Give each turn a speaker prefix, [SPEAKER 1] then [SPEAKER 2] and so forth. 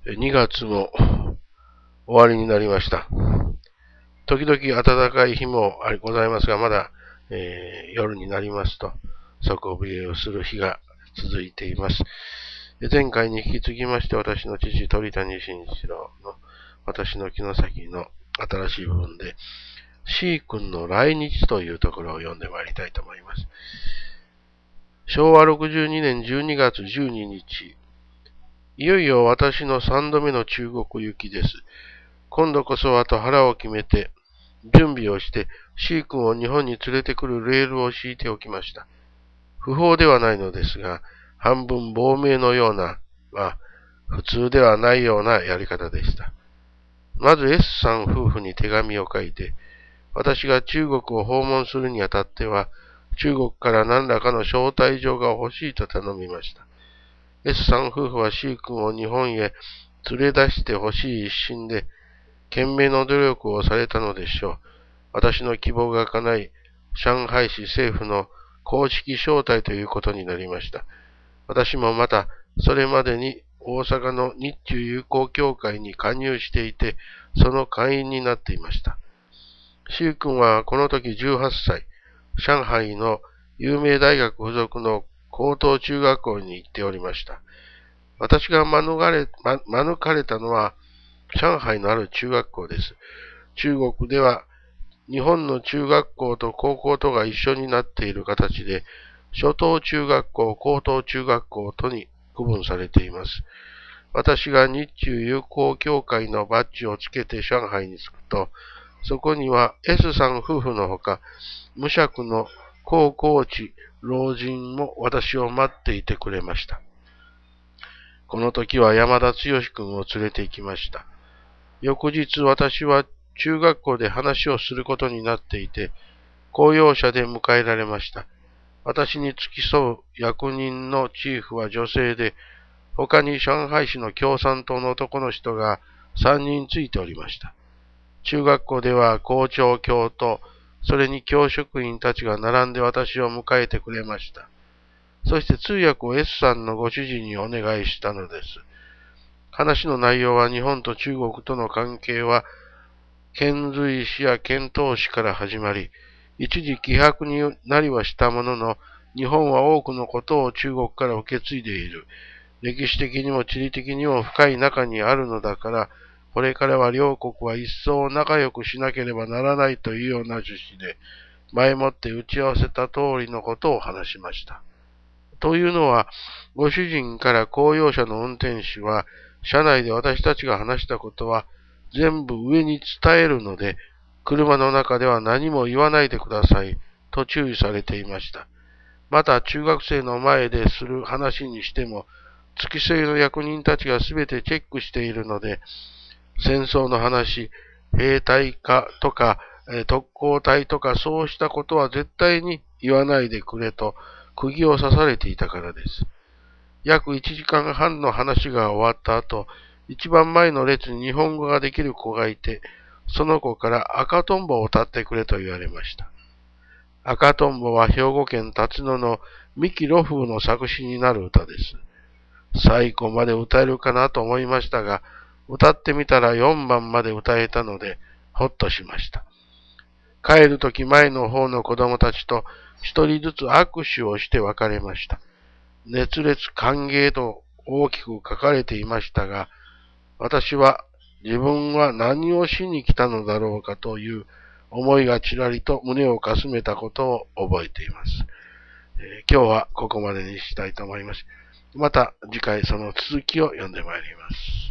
[SPEAKER 1] 2月も終わりになりました。時々暖かい日もございますが、まだ、夜になりますと底冷えをする日が続いています。前回に引き継ぎまして、私の父鳥谷慎一郎の私の城崎の新しい部分で C 君の来日というところを読んでまいりたいと思います。昭和62年12月12日、いよいよ私の3度目の中国行きです。今度こそはと腹を決めて準備をして C 君を日本に連れてくるレールを敷いておきました。不法ではないのですが、半分亡命のような、普通ではないようなやり方でした。まず S さん夫婦に手紙を書いて、私が中国を訪問するにあたっては、中国から何らかの招待状が欲しいと頼みました。S さん夫婦は C 君を日本へ連れ出してほしい一心で、懸命の努力をされたのでしょう。私の希望が叶い、上海市政府の公式招待ということになりました。私もまた、それまでに大阪の日中友好協会に加入していて、その会員になっていました。C 君はこの時18歳、上海の有名大学附属の高等中学校に行っておりました。私が免れたのは、上海のある中学校です。中国では、日本の中学校と高校とが一緒になっている形で、初等中学校、高等中学校とに区分されています。私が日中友好協会のバッジをつけて上海に着くと、そこには S さん夫婦のほか、無職の高校地老人も私を待っていてくれました。この時は山田剛君を連れて行きました。翌日私は中学校で話をすることになっていて、公用車で迎えられました。私に付き添う役人のチーフは女性で、他に上海市の共産党の男の人が3人ついておりました。中学校では校長教と、それに教職員たちが並んで私を迎えてくれました。そして通訳を S さんのご主人にお願いしたのです。話の内容は日本と中国との関係は、遣隋使や遣唐使から始まり、一時希薄になりはしたものの、日本は多くのことを中国から受け継いでいる。歴史的にも地理的にも深い中にあるのだから、これからは両国は一層仲良くしなければならないというような趣旨で、前もって打ち合わせた通りのことを話しました。というのは、ご主人から公用車の運転手は、車内で私たちが話したことは全部上に伝えるので、車の中では何も言わないでくださいと注意されていました。また中学生の前でする話にしても、付き添いの役人たちがすべてチェックしているので、戦争の話、兵隊化とか、特攻隊とかそうしたことは絶対に言わないでくれと釘を刺されていたからです。約1時間半の話が終わった後、一番前の列に日本語ができる子がいて、その子から赤とんぼを歌ってくれと言われました。赤とんぼは兵庫県辰野の三木露風の作詞になる歌です。最後まで歌えるかなと思いましたが、歌ってみたら4番まで歌えたので、ほっとしました。帰るとき前の方の子供たちと一人ずつ握手をして別れました。熱烈歓迎と大きく書かれていましたが、私は自分は何をしに来たのだろうかという思いがちらりと胸をかすめたことを覚えています。今日はここまでにしたいと思います。また次回その続きを読んでまいります。